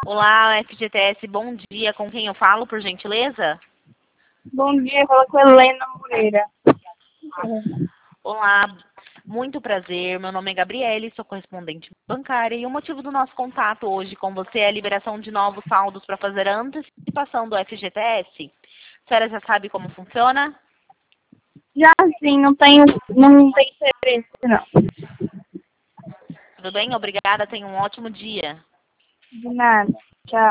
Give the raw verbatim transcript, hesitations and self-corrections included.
Olá, F G T S, bom dia. Com quem eu falo, por gentileza? Bom dia, fala com a Helena Moreira. Olá, muito prazer. Meu nome é Gabriele, sou correspondente bancária e o motivo do nosso contato hoje com você é a liberação de novos saldos para fazer a antecipação do F G T S. A senhora já sabe como funciona? Já sim, não tenho, não tenho interesse, não. Tudo bem? Obrigada, tenha um ótimo dia. De nada. Tchau.